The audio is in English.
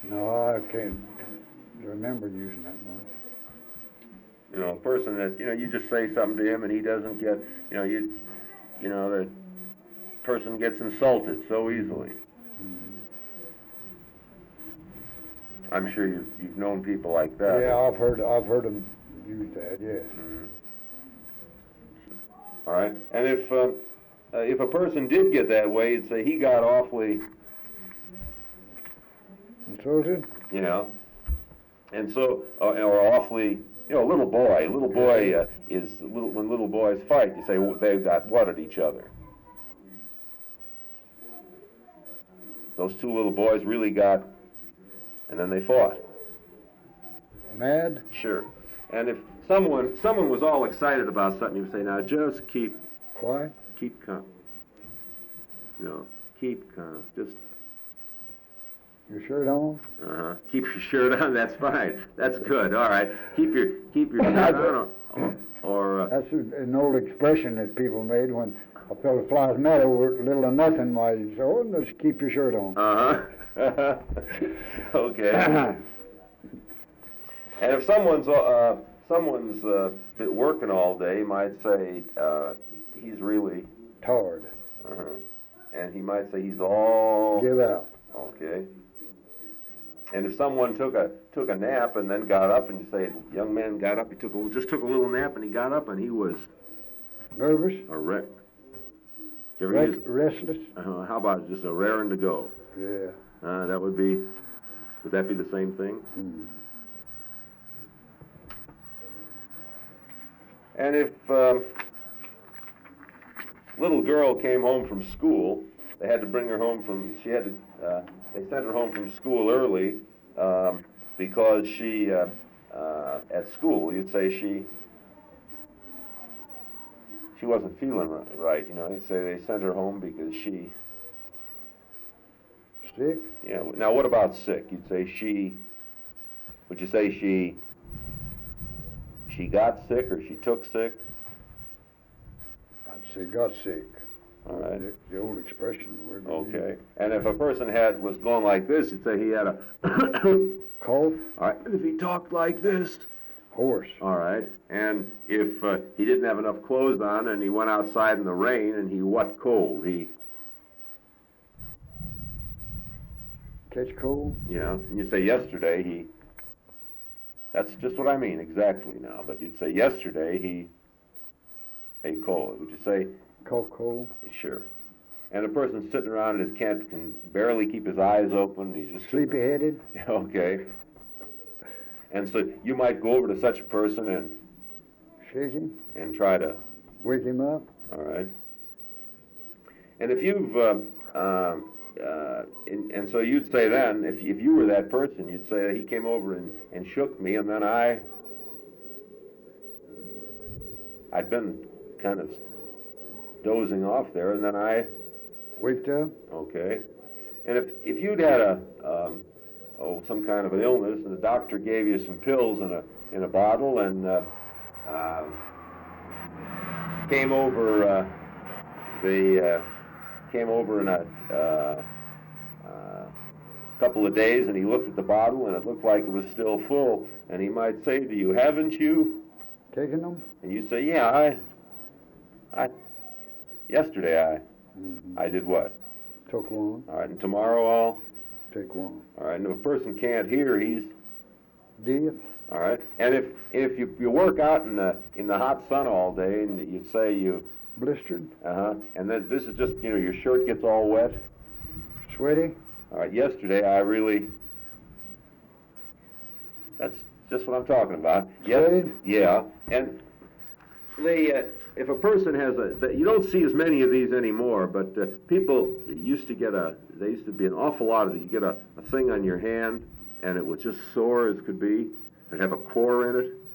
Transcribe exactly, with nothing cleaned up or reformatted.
No, I can't remember using that much. You know, a person that, you know, you just say something to him and he doesn't get, you know, you, you know, the person gets insulted so easily. Mm-hmm. I'm sure you've, you've known people like that. Yeah, I've heard I've heard them use that. Yes. Mm-hmm. All right, and if uh, uh, if a person did get that way, you'd say he got awfully insulted. You know, and so uh, or awfully, you know, a little boy. A little boy uh, is little when little boys fight. You say well, they've got what at each other. Those two little boys really got, and then they fought. Mad? Sure. And if someone someone was all excited about something, you would say, now just keep quiet. Keep calm. You know, keep calm. Just. Your shirt on? Uh-huh. Keep your shirt on. That's fine. That's good. All right. Keep your keep your shirt on. Or, or uh, that's an old expression that people made when a fellow flies mad over little or nothing. Why you say, oh, just keep your shirt on. Uh-huh. Okay. And if someone's uh, someone's uh, been working all day, might say uh, he's really tired. Uh-huh. And he might say he's all give out. Okay. And if someone took a took a nap and then got up, and you say, young man got up, he took a, just took a little nap, and he got up, and he was nervous, a wreck. You ever Rest, use, restless. Uh, how about just a raring to go? Yeah. Uh, that would be. Would that be the same thing? Mm. And if um, little girl came home from school, they had to bring her home from. She had to. Uh, they sent her home from school early um, because she uh, uh, at school. You'd say she. She wasn't feeling right. You know, you'd say they sent her home because she. Sick. Yeah. Now, what about sick? You'd say she. Would you say she? She got sick or she took sick? I'd say got sick. All right. The, the old expression. Okay. And if a person had was going like this, you'd say he had a cough. All right. And if he talked like this, hoarse. All right. And if uh, he didn't have enough clothes on and he went outside in the rain and he what cold? He catch cold. Yeah. And you say yesterday he. That's just what I mean exactly now. But you'd say yesterday he ate cold. Would you say? Caught cold. Sure. And a person sitting around in his camp can barely keep his eyes open. He's just sleepy-headed. Okay. And so you might go over to such a person and shake him and try to wake him up. All right. And if you've uh, uh, uh, and, and so you'd say then, if if you were that person, you'd say he came over and, and shook me, and then I I'd been kind of dozing off there, and then I waked up. Okay. And if if you'd had a um, oh some kind of an illness, and the doctor gave you some pills in a in a bottle, and uh, uh, came over uh, the uh, came over in a uh, uh, couple of days, and he looked at the bottle, and it looked like it was still full, and he might say to you, "Haven't you taken them?" And you say, "Yeah, I, I, yesterday I, mm-hmm. I did what? Took one. All right, and tomorrow I'll take one. All right, and if a person can't hear, he's deaf. All right, and if if you you work out in the in the hot sun all day, and you say you blistered. Uh huh. And then this is just you know your shirt gets all wet. Sweaty. All right. Yesterday I really. That's just what I'm talking about. Sweated? Yeah. And they, uh, if a person has a, you don't see as many of these anymore, but uh, people used to get a, they used to be an awful lot of these. You get a, a thing on your hand, and it was just sore as could be. It'd have a core in it.